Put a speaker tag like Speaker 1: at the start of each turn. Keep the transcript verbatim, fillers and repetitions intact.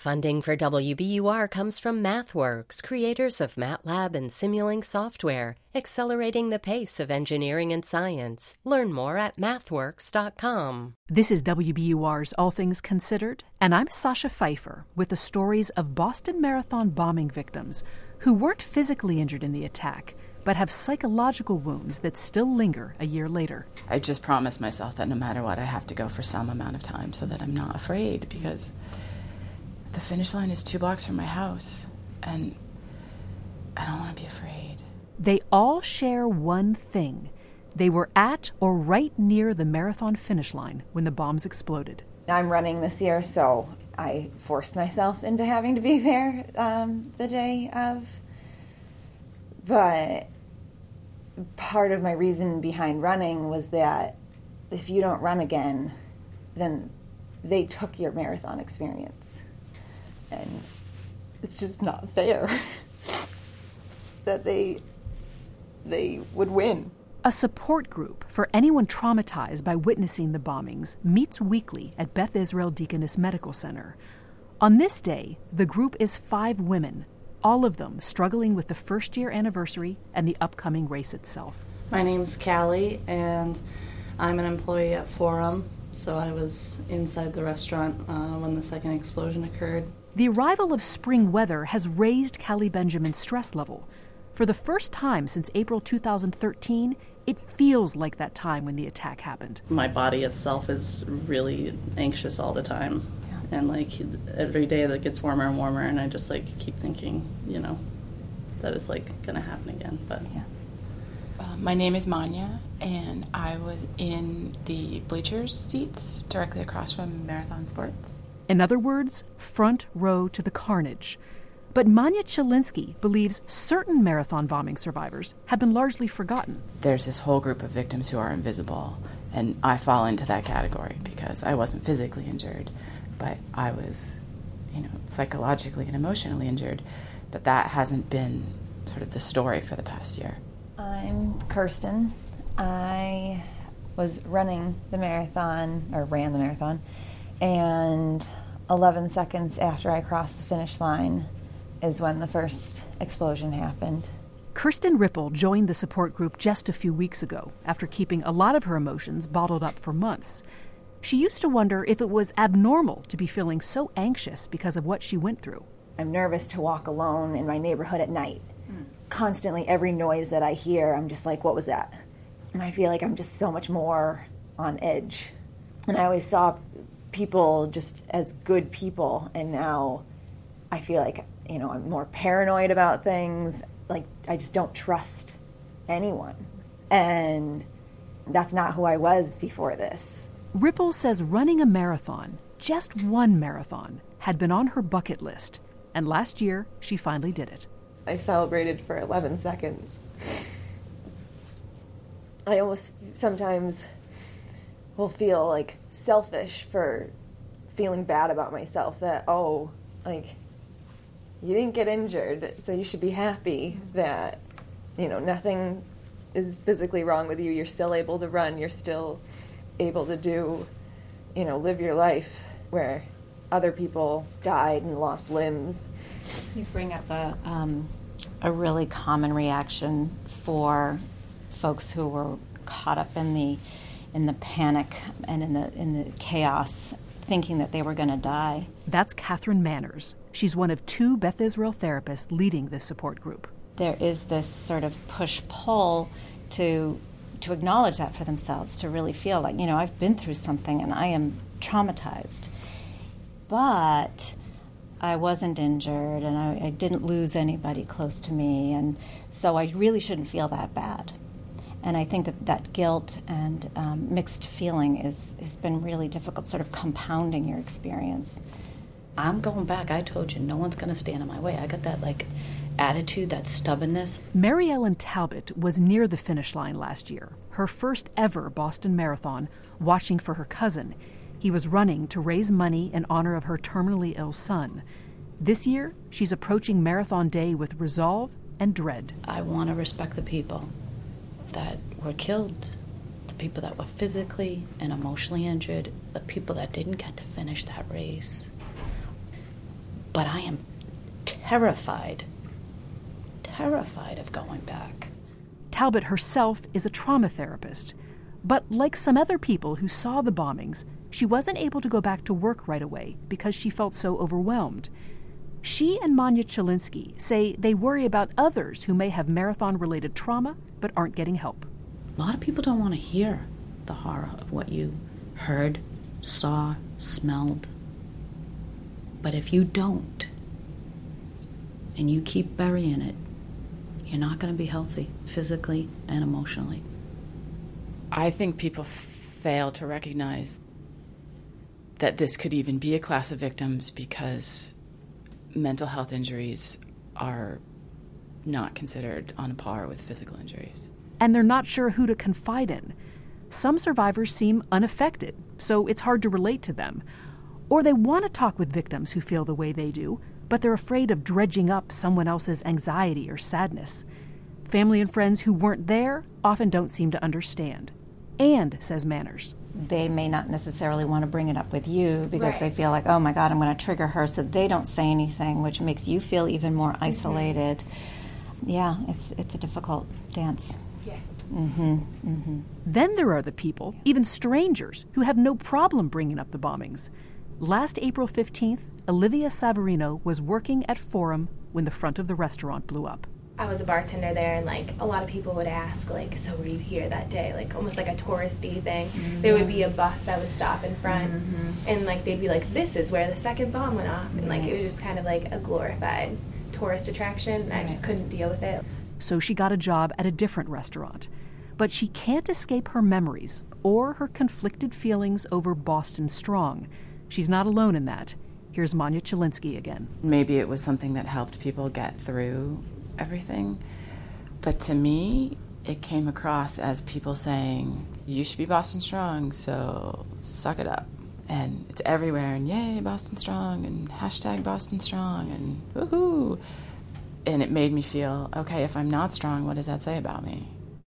Speaker 1: Funding for W B U R comes from MathWorks, creators of MATLAB and Simulink software, accelerating the pace of engineering and science. Learn more at mathworks dot com.
Speaker 2: This is W B U R's All Things Considered, and I'm Sasha Pfeiffer with the stories of Boston Marathon bombing victims who weren't physically injured in the attack, but have psychological wounds that still linger a year later.
Speaker 3: I just promised myself that no matter what, I have to go for some amount of time so that I'm not afraid, because the finish line is two blocks from my house, and I don't want to be afraid.
Speaker 2: They all share one thing. They were at or right near the marathon finish line when the bombs exploded.
Speaker 4: I'm running this year, so I forced myself into having to be there um, the day of. But part of my reason behind running was that if you don't run again, then they took your marathon experience. And it's just not fair that they they would win.
Speaker 2: A support group for anyone traumatized by witnessing the bombings meets weekly at Beth Israel Deaconess Medical Center. On this day, the group is five women, all of them struggling with the first-year anniversary and the upcoming race itself.
Speaker 5: My name's Callie, and I'm an employee at Forum, so I was inside the restaurant uh, when the second explosion occurred.
Speaker 2: The arrival of spring weather has raised Callie Benjamin's stress level. For the first time since April two thousand thirteen, it feels like that time when the attack happened.
Speaker 5: My body itself is really anxious all the time. Yeah. And like every day that gets warmer and warmer, and I just like keep thinking, you know, that it's like gonna happen again. But
Speaker 3: yeah. Uh, my name is Manya, and I was in the bleachers seats directly across from Marathon Sports.
Speaker 2: In other words, front row to the carnage. But Manya Chilinsky believes certain marathon bombing survivors have been largely forgotten.
Speaker 3: There's this whole group of victims who are invisible, and I fall into that category because I wasn't physically injured, but I was, you know, psychologically and emotionally injured. But that hasn't been sort of the story for the past year.
Speaker 4: I'm Kirsten. I was running the marathon, or ran the marathon, and eleven seconds after I crossed the finish line is when the first explosion happened.
Speaker 2: Kirsten Ripple joined the support group just a few weeks ago after keeping a lot of her emotions bottled up for months. She used to wonder if it was abnormal to be feeling so anxious because of what she went through.
Speaker 4: I'm nervous to walk alone in my neighborhood at night. Mm. Constantly, every noise that I hear, I'm just like, what was that? And I feel like I'm just so much more on edge. And I always saw people just as good people, and now I feel like, you know, I'm more paranoid about things. Like, I just don't trust anyone. And that's not who I was before this.
Speaker 2: Ripple says running a marathon, just one marathon, had been on her bucket list. And last year, she finally did it.
Speaker 4: I celebrated for eleven seconds. I almost sometimes will feel like selfish for feeling bad about myself that, oh, like, you didn't get injured, so you should be happy that, you know, nothing is physically wrong with you. You're still able to run. You're still able to do, you know, live your life, where other people died and lost limbs.
Speaker 6: You bring up a, um, a really common reaction for folks who were caught up in the in the panic and in the in the chaos, thinking that they were going to die.
Speaker 2: That's Catherine Manners. She's one of two Beth Israel therapists leading this support group.
Speaker 6: There is this sort of push-pull to to acknowledge that for themselves, to really feel like, you know, I've been through something and I am traumatized. But I wasn't injured, and I, I didn't lose anybody close to me, and so I really shouldn't feel that bad. And I think that that guilt and um, mixed feeling is has been really difficult, sort of compounding your experience.
Speaker 7: I'm going back. I told you, no one's going to stand in my way. I got that, like, attitude, that stubbornness.
Speaker 2: Mary Ellen Talbot was near the finish line last year, her first ever Boston Marathon, watching for her cousin. He was running to raise money in honor of her terminally ill son. This year, she's approaching Marathon Day with resolve and dread.
Speaker 7: I want to respect the people that were killed, the people that were physically and emotionally injured, the people that didn't get to finish that race. But I am terrified, terrified of going back.
Speaker 2: Talbot herself is a trauma therapist, but like some other people who saw the bombings, she wasn't able to go back to work right away because she felt so overwhelmed. She and Manya Chilinsky say they worry about others who may have marathon-related trauma but aren't getting help.
Speaker 7: A lot of people don't want to hear the horror of what you heard, saw, smelled. But if you don't, and you keep burying it, you're not going to be healthy physically and emotionally.
Speaker 3: I think people f- fail to recognize that this could even be a class of victims because mental health injuries are not considered on a par with physical injuries.
Speaker 2: And they're not sure who to confide in. Some survivors seem unaffected, so it's hard to relate to them. Or they want to talk with victims who feel the way they do, but they're afraid of dredging up someone else's anxiety or sadness. Family and friends who weren't there often don't seem to understand. And, says Manners,
Speaker 6: they may not necessarily want to bring it up with you because
Speaker 4: Right.
Speaker 6: they feel like, oh my God, I'm going to trigger her, so they don't say anything, which makes you feel even more isolated. Mm-hmm. Yeah, it's it's a difficult dance.
Speaker 4: Yes.
Speaker 6: Mm-hmm. Mm-hmm.
Speaker 2: Then there are the people, even strangers, who have no problem bringing up the bombings. Last April fifteenth, Olivia Savarino was working at Forum when the front of the restaurant blew up.
Speaker 8: I was a bartender there, and like a lot of people would ask, like, so were you here that day? Like almost like a touristy thing. Mm-hmm. There would be a bus that would stop in front, mm-hmm. and like they'd be like, this is where the second bomb went off, and like it was just kind of like a glorified tourist attraction, and I just couldn't deal with it.
Speaker 2: So she got a job at a different restaurant. But she can't escape her memories or her conflicted feelings over Boston Strong. She's not alone in that. Here's Manya Chilinsky again.
Speaker 3: Maybe it was something that helped people get through everything. But to me, it came across as people saying, you should be Boston Strong, so suck it up. And it's everywhere, and yay, Boston Strong, and hashtag Boston Strong, and woohoo. And it made me feel, okay, if I'm not strong, what does that say about me?